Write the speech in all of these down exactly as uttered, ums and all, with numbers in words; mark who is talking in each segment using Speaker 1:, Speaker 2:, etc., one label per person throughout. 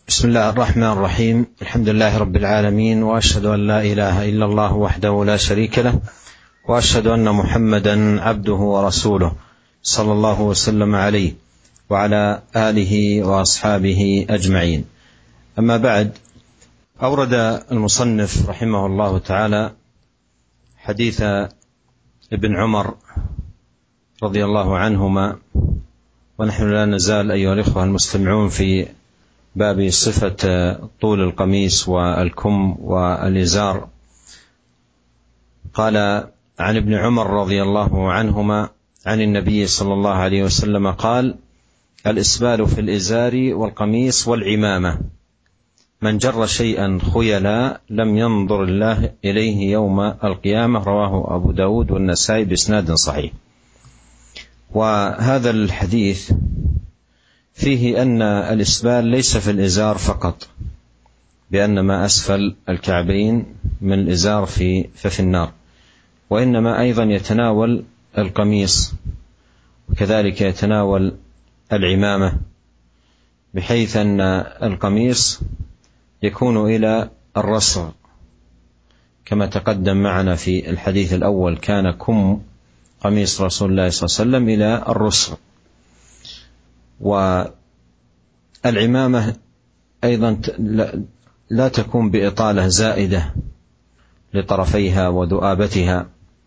Speaker 1: بسم الله الرحمن الرحيم. الحمد لله رب العالمين، وأشهد أن لا إله إلا الله وحده لا شريك له، وأشهد أن محمدا عبده ورسوله صلى الله وسلم عليه وعلى آله وأصحابه أجمعين. أما بعد، أورد المصنف رحمه الله تعالى حديث ابن عمر رضي الله عنهما، ونحن لا نزال أيها الإخوة المستمعون في باب صفة طول القميص والكم والإزار. قال عن ابن عمر رضي الله عنهما عن النبي صلى الله عليه وسلم قال: الإسبال في الإزار والقميص والعمامة، من جر شيئا خيلا لم ينظر الله إليه يوم القيامة. رواه أبو داود والنسائي بإسناد صحيح. وهذا الحديث فيه أن الإسبال ليس في الإزار فقط، بأن ما أسفل الكعبين من الإزار في ففي النار، وإنما أيضا يتناول القميص، وكذلك يتناول العمامة، بحيث أن القميص يكون إلى الرسغ كما تقدم معنا في الحديث الأول، كان كم قميص رسول الله صلى الله عليه وسلم إلى الرسغ. والعمامة أيضا لا تكون بإطالة زائدة لطرفيها وذؤابتها،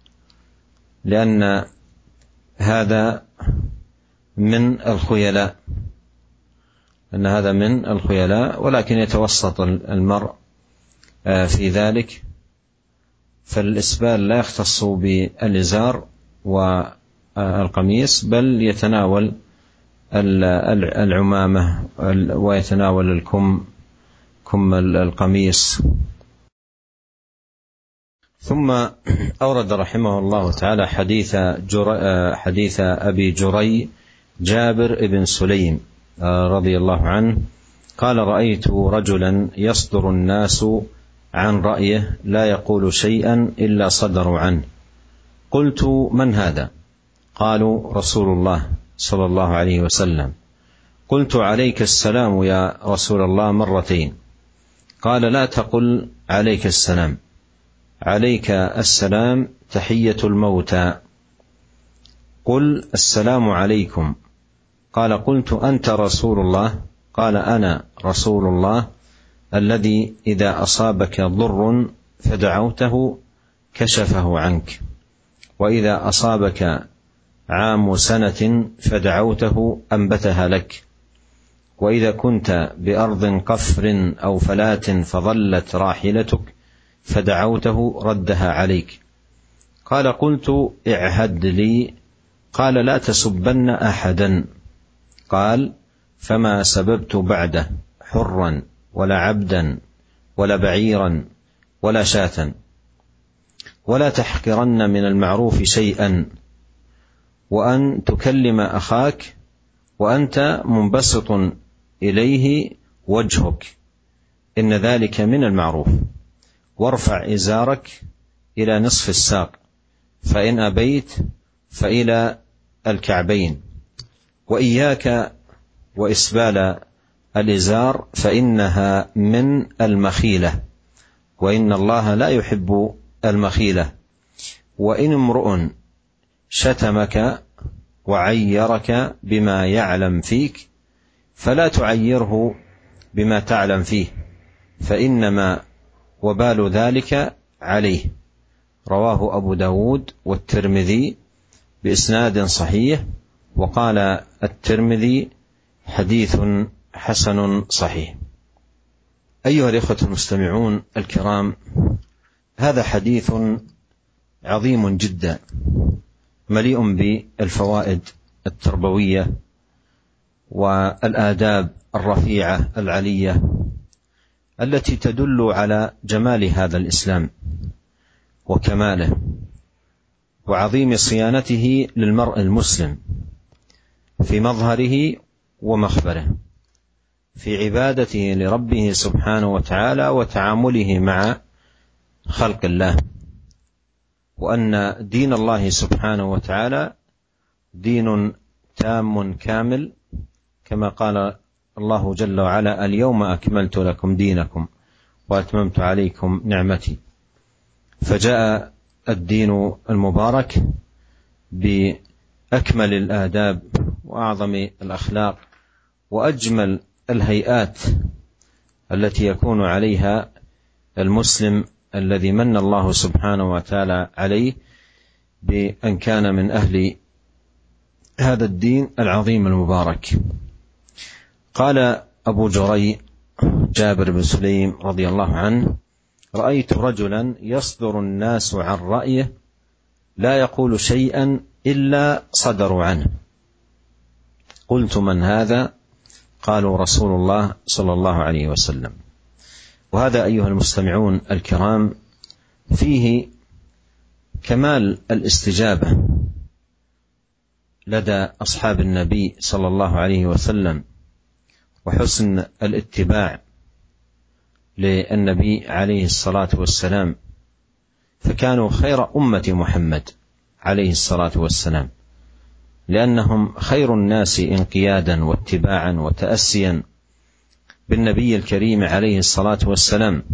Speaker 1: لأن هذا من الخيلاء أن هذا من الخيلاء ولكن يتوسط المرء في ذلك. فالإسبال لا يختص بالإزار والقميص، بل يتناول العمامة ويتناول الكم كم القميص. ثم أورد رحمه الله تعالى حديث حديث أبي جري جابر بن سليم رضي الله عنه قال: رأيت رجلا يصدر الناس عن رأيه لا يقول شيئا إلا صدروا عنه. قلت: من هذا؟ قالوا: رسول الله صلى الله عليه وسلم. قلت: عليك السلام يا رسول الله مرتين. قال: لا تقل عليك السلام، عليك السلام تحية الموتى، قل السلام عليكم. قال: قلت: أنت رسول الله؟ قال: أنا رسول الله الذي إذا أصابك ضر فدعوته كشفه عنك، وإذا أصابك عام سنة فدعوته أنبتها لك، وإذا كنت بأرض قفر أو فلاة فظلت راحلتك فدعوته ردها عليك. قال: قلت: اعهد لي. قال: لا تسبن أحدا. قال: فما سببت بعده حرا ولا عبدا ولا بعيرا ولا شاة، ولا تحقرن من المعروف شيئا، وأن تكلم أخاك وأنت منبسط إليه وجهك، إن ذلك من المعروف، وارفع إزارك إلى نصف الساق، فإن أبيت فإلى الكعبين، وإياك وإسبال الإزار فإنها من المخيلة، وإن الله لا يحب المخيلة. وإن امرؤ شتمك وعيرك بما يعلم فيك فلا تعيره بما تعلم فيه، فإنما وبال ذلك عليه. رواه أبو داود والترمذي بإسناد صحيح، وقال الترمذي: حديث حسن صحيح. أيها الإخوة المستمعون الكرام، هذا حديث عظيم جدا مليء بالفوائد التربوية والآداب الرفيعة العلية التي تدل على جمال هذا الإسلام وكماله وعظيم صيانته للمرء المسلم في مظهره ومخبره، في عبادته لربه سبحانه وتعالى وتعامله مع خلق الله، وأن دين الله سبحانه وتعالى دين تام كامل كما قال الله جل وعلا: اليوم أكملت لكم دينكم وأتممت عليكم نعمتي. فجاء الدين المبارك بأكمل الآداب وأعظم الأخلاق وأجمل الهيئات التي يكون عليها المسلم الذي من الله سبحانه وتعالى عليه بأن كان من أهل هذا الدين العظيم المبارك. قال أبو جري جابر بن سليم رضي الله عنه: رأيت رجلا يصدر الناس عن رأيه لا يقول شيئا إلا صدروا عنه. قلت: من هذا؟ قالوا: رسول الله صلى الله عليه وسلم. وهذا أيها المستمعون الكرام فيه كمال الاستجابة لدى أصحاب النبي صلى الله عليه وسلم وحسن الاتباع للنبي عليه الصلاة والسلام، فكانوا خير أمة محمد عليه الصلاة والسلام، لأنهم خير الناس انقيادا واتباعا وتأسيا بالنبي الكريم عليه الصلاة والسلام.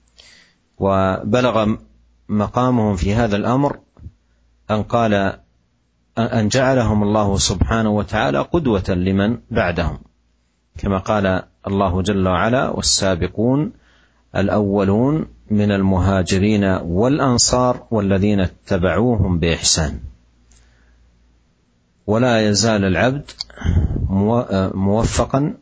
Speaker 1: وبلغ مقامهم في هذا الأمر أن قال أن جعلهم الله سبحانه وتعالى قدوة لمن بعدهم، كما قال الله جل وعلا: والسابقون الأولون من المهاجرين والأنصار والذين اتبعوهم بإحسان. ولا يزال العبد موفقا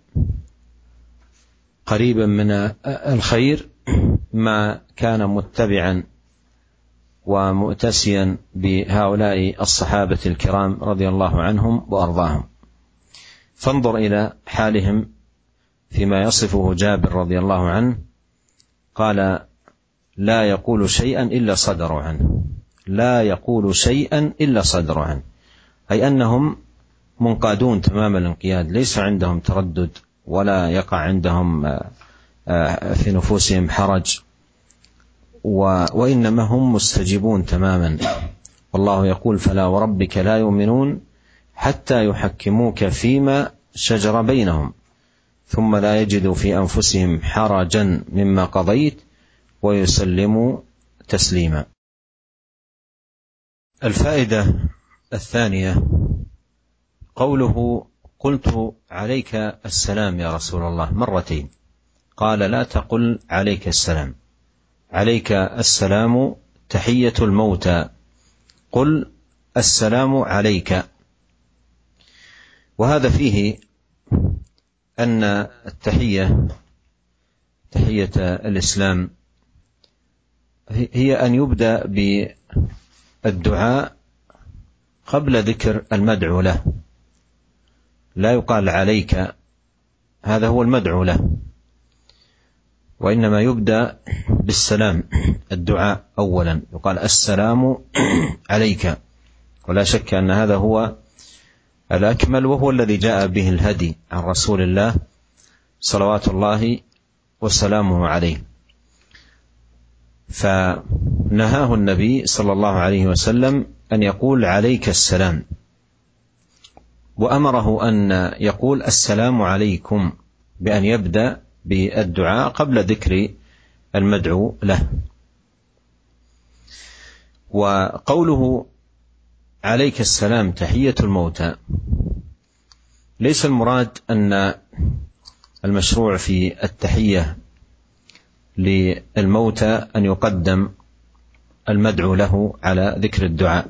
Speaker 1: قريبا من الخير ما كان متبعا ومؤتسيا بهؤلاء الصحابة الكرام رضي الله عنهم وأرضاهم. فانظر إلى حالهم فيما يصفه جابر رضي الله عنه، قال: لا يقول شيئا إلا صدروا عنه، لا يقول شيئا إلا صدروا عنه، أي أنهم منقادون تمام الانقياد، ليس عندهم تردد ولا يقع عندهم في نفوسهم حرج، وإنما هم مستجيبون تماما. والله يقول: فلا وربك لا يؤمنون حتى يحكموك فيما شجر بينهم ثم لا يجدوا في أنفسهم حرجا مما قضيت ويسلموا تسليما. الفائدة الثانية قوله: قلت عليك السلام يا رسول الله مرتين. قال: لا تقل عليك السلام، عليك السلام تحية الموتى، قل السلام عليك. وهذا فيه أن التحية تحية الإسلام هي أن يبدأ بالدعاء قبل ذكر المدعو له، لا يقال عليك، هذا هو المدعو له، وإنما يبدأ بالسلام، الدعاء أولا، يقال السلام عليك. ولا شك أن هذا هو الأكمل، وهو الذي جاء به الهدي عن رسول الله صلوات الله وسلامه عليه. فنهاه النبي صلى الله عليه وسلم أن يقول عليك السلام، وأمره أن يقول السلام عليكم، بأن يبدأ بالدعاء قبل ذكر المدعو له. وقوله عليك السلام تحية الموتى، ليس المراد أن المشروع في التحية للموتى أن يقدم المدعو له على ذكر الدعاء،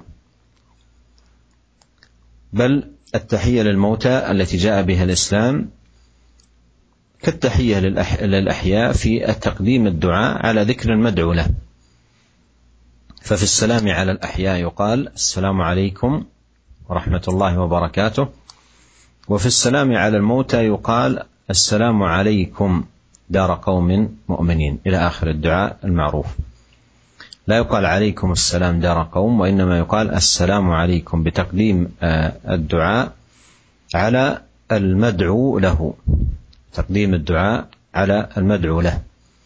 Speaker 1: بل التحية للموتى التي جاء بها الإسلام كالتحية للأحياء في تقديم الدعاء على ذكر المدعو له. ففي السلام على الأحياء يقال السلام عليكم ورحمة الله وبركاته، وفي السلام على الموتى يقال السلام عليكم دار قوم مؤمنين، إلى آخر الدعاء المعروف. لا يقال عليكم السلام دار قوم، وإنما يقال السلام عليكم، بتقديم الدعاء على المدعو له، تقديم الدعاء على المدعو له.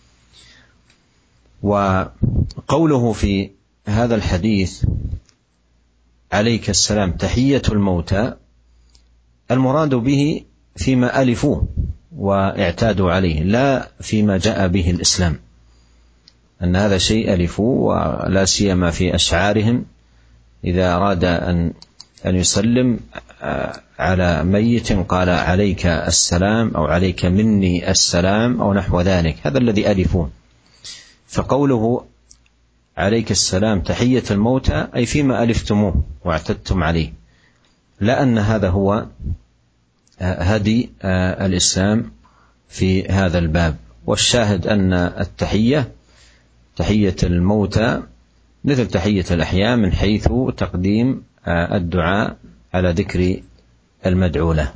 Speaker 1: وقوله في هذا الحديث عليك السلام تحية الموتى، المراد به فيما ألفوه واعتادوا عليه، لا فيما جاء به الإسلام، أن هذا شيء ألفوا، ولا سيما في أشعارهم إذا أراد أن أن يسلم على ميت قال عليك السلام أو عليك مني السلام أو نحو ذلك، هذا الذي ألفوه. فقوله عليك السلام تحية الموتى أي فيما ألفتموه واعتدتم عليه، لا أن هذا هو هدي الإسلام في هذا الباب. والشاهد أن التحية تحية الموتى مثل تحية الأحياء من حيث تقديم الدعاء على ذكر المدعو له.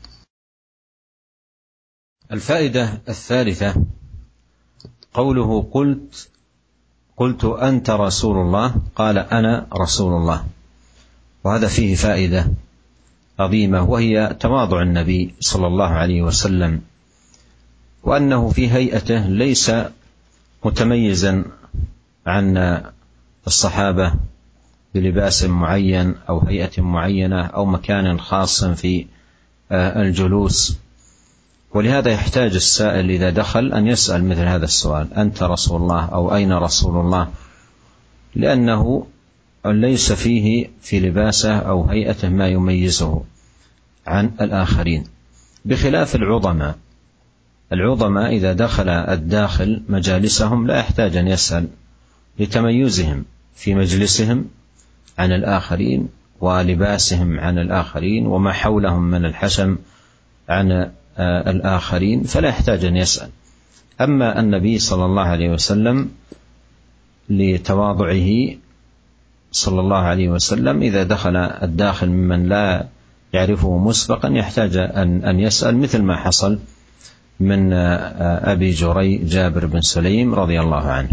Speaker 1: الفائدة الثالثة قوله قلت قلت أنت رسول الله، قال أنا رسول الله، وهذا فيه فائدة عظيمة، وهي تواضع النبي صلى الله عليه وسلم، وأنه في هيئته ليس متميزا عن الصحابة بلباس معين أو هيئة معينة أو مكان خاص في الجلوس. ولهذا يحتاج السائل إذا دخل أن يسأل مثل هذا السؤال: أنت رسول الله أو أين رسول الله؟ لأنه ليس فيه في لباسه أو هيئته ما يميزه عن الآخرين، بخلاف العظماء. العظماء إذا دخل الداخل مجالسهم لا يحتاج أن يسأل لتميزهم في مجلسهم عن الآخرين ولباسهم عن الآخرين وما حولهم من الحشم عن الآخرين، فلا يحتاج أن يسأل. أما النبي صلى الله عليه وسلم لتواضعه صلى الله عليه وسلم إذا دخل الداخل ممن لا يعرفه مسبقا يحتاج أن يسأل، مثل ما حصل من أبي جري جابر بن سليم رضي الله عنه.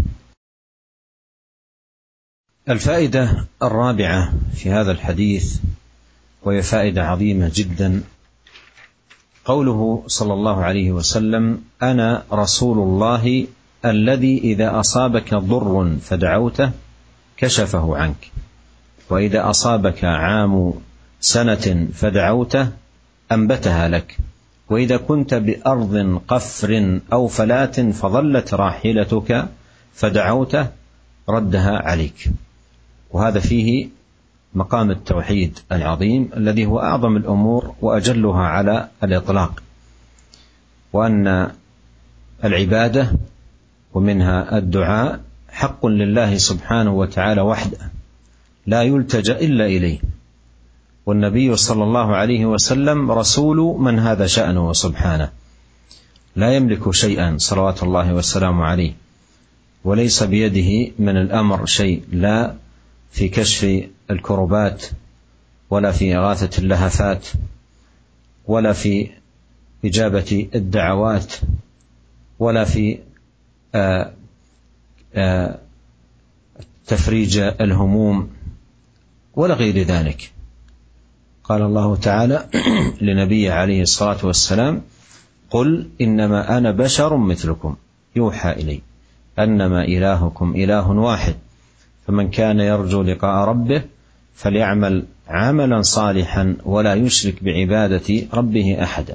Speaker 1: الفائدة الرابعة في هذا الحديث، وهي فائدة عظيمة جدا، قوله صلى الله عليه وسلم: أنا رسول الله الذي إذا أصابك ضر فدعوته كشفه عنك، وإذا أصابك عام سنة فدعوته أنبتها لك، وإذا كنت بأرض قفر أو فلات فظلت راحلتك فدعوته ردها عليك. وهذا فيه مقام التوحيد العظيم الذي هو أعظم الأمور وأجلها على الإطلاق، وأن العبادة ومنها الدعاء حق لله سبحانه وتعالى وحده لا يلتجأ إلا إليه، والنبي صلى الله عليه وسلم رسول من هذا شأنه سبحانه، لا يملك شيئا صلوات الله والسلام عليه، وليس بيده من الأمر شيء، لا في كشف الكربات ولا في إغاثة اللهفات ولا في إجابة الدعوات ولا في آآ آآ تفريج الهموم ولا غير ذلك. قال الله تعالى لنبيه عليه الصلاة والسلام: قل إنما أنا بشر مثلكم يوحى إلي أنما إلهكم إله واحد، فمن كان يرجو لقاء ربه فليعمل عملا صالحا ولا يشرك بعبادة ربه أحدا.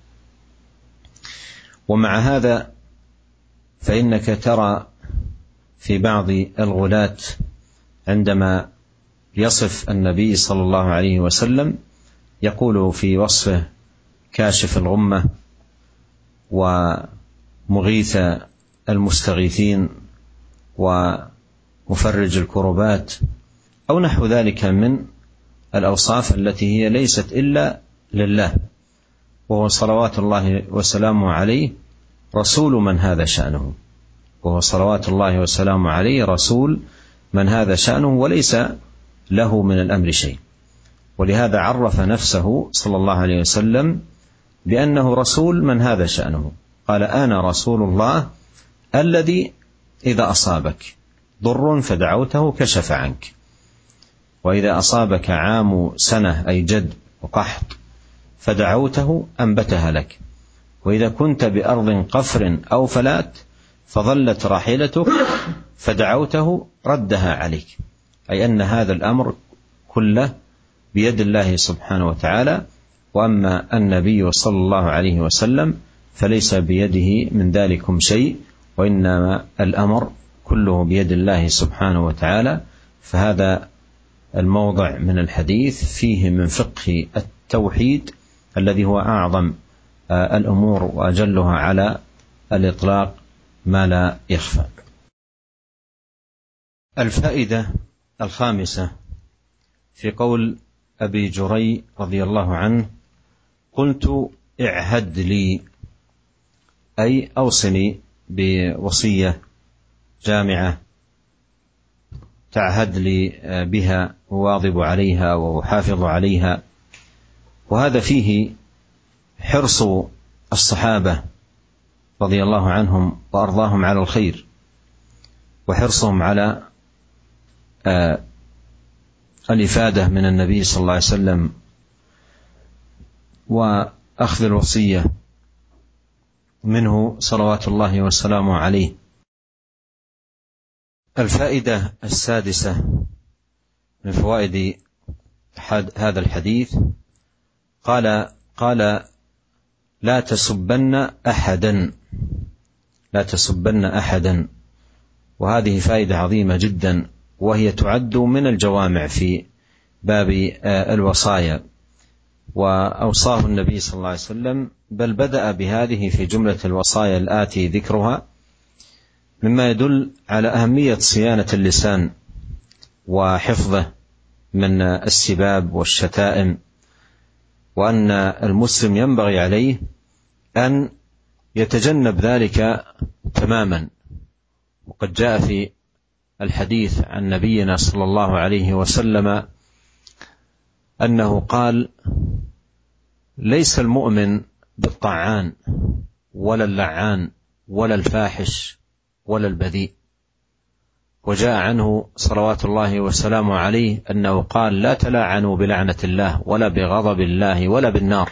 Speaker 1: ومع هذا فإنك ترى في بعض الغلاة عندما يصف النبي صلى الله عليه وسلم يقول في وصفه: كاشف الغمة ومغيث المستغيثين ومفرج الكربات أو نحو ذلك من الأوصاف التي هي ليست إلا لله، وهو صلوات الله وسلامه عليه رسول من هذا شأنه، وهو صلوات الله وسلامه عليه رسول من هذا شأنه وليس له من الأمر شيء. ولهذا عرف نفسه صلى الله عليه وسلم بأنه رسول من هذا شأنه، قال: أنا رسول الله الذي إذا أصابك ضر فدعوته كشف عنك، وإذا أصابك عام سنة أي جد وقحط فدعوته أنبتها لك، وإذا كنت بأرض قفر أو فلات فظلت راحلتك فدعوته ردها عليك، أي أن هذا الأمر كله بيد الله سبحانه وتعالى. وأما النبي صلى الله عليه وسلم فليس بيده من ذلكم شيء، وإنما الأمر كله بيد الله سبحانه وتعالى. فهذا الموضع من الحديث فيه من فقه التوحيد الذي هو أعظم الأمور وأجلها على الإطلاق ما لا يخفى. الفائدة الخامسة في قول أبي جري رضي الله عنه: قلت اعهد لي، أي أوصني بوصية جامعة تعهد لي بها وواظب عليها وأحافظ عليها. وهذا فيه حرص الصحابة رضي الله عنهم وأرضاهم على الخير، وحرصهم على الإفادة من النبي صلى الله عليه وسلم وأخذ الوصية منه صلوات الله وسلامه عليه. الفائدة السادسة من فوائد هذا الحديث قال قال لا تسبن أحدا، لا تسبن أحدا. وهذه فائدة عظيمة جدا، وهي تعد من الجوامع في باب الوصايا، وأوصاه النبي صلى الله عليه وسلم، بل بدأ بهذه في جملة الوصايا الآتي ذكرها، مما يدل على أهمية صيانة اللسان وحفظه من السباب والشتائم، وأن المسلم ينبغي عليه أن يتجنب ذلك تماما. وقد جاء في الحديث عن نبينا صلى الله عليه وسلم أنه قال: ليس المؤمن بالطعان ولا اللعان ولا الفاحش ولا البذيء. وجاء عنه صلوات الله وسلامه عليه أنه قال: لا تلاعنوا بلعنة الله ولا بغضب الله ولا بالنار.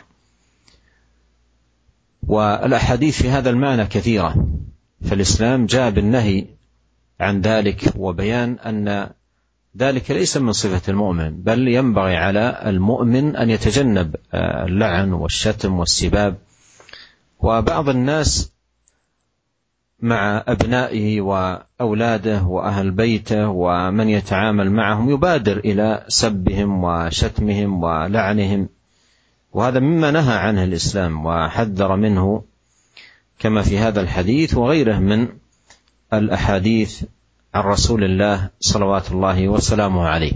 Speaker 1: والأحاديث في هذا المعنى كثيرة، فالإسلام جاء بالنهي عن ذلك وبيان أن ذلك ليس من صفة المؤمن، بل ينبغي على المؤمن أن يتجنب اللعن والشتم والسباب. وبعض الناس مع أبنائه وأولاده وأهل بيته ومن يتعامل معهم يبادر إلى سبهم وشتمهم ولعنهم، وهذا مما نهى عنه الإسلام وحذر منه، كما في هذا الحديث وغيره من الأحاديث عن رسول الله صلوات الله وسلامه عليه.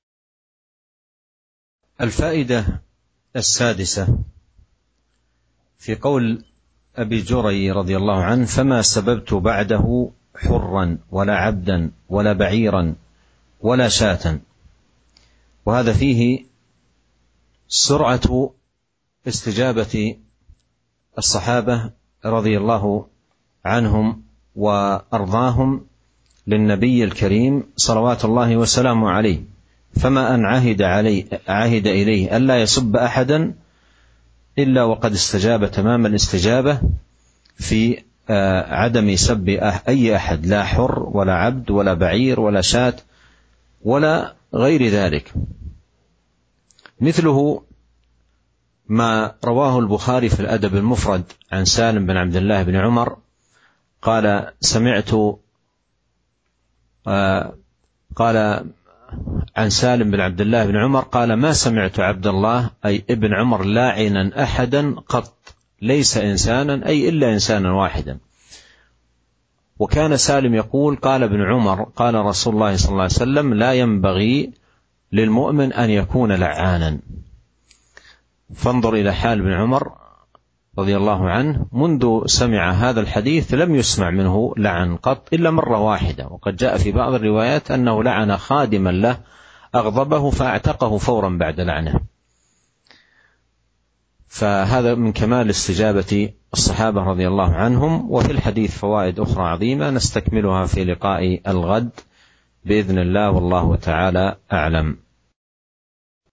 Speaker 1: الفائدة السادسة في قول أبي جري رضي الله عنه: فما سببت بعده حرا ولا عبدا ولا بعيرا ولا شاة. وهذا فيه سرعة استجابة الصحابة رضي الله عنهم وأرضاهم للنبي الكريم صلوات الله وسلامه عليه. فما أن عهد, علي عهد إليه ألا يسب أحدا إلا وقد استجاب تمام الاستجابة في عدم سب أي أحد، لا حر ولا عبد ولا بعير ولا شاة ولا غير ذلك. مثله ما رواه البخاري في الأدب المفرد عن سالم بن عبد الله بن عمر قال: سمعت قال عن سالم بن عبد الله بن عمر قال: ما سمعت عبد الله أي ابن عمر لاعنا أحدا قط، ليس إنسانا أي إلا إنسانا واحدا. وكان سالم يقول: قال ابن عمر قال رسول الله صلى الله عليه وسلم: لا ينبغي للمؤمن أن يكون لعانا. فانظر إلى حال ابن عمر رضي الله عنه، منذ سمع هذا الحديث لم يسمع منه لعن قط إلا مرة واحدة. وقد جاء في بعض الروايات أنه لعن خادما له أغضبه فاعتقه فورا بعد لعنه. فهذا من كمال استجابة الصحابة رضي الله عنهم. وفي الحديث فوائد أخرى عظيمة نستكملها في لقاء الغد بإذن الله، والله تعالى أعلم.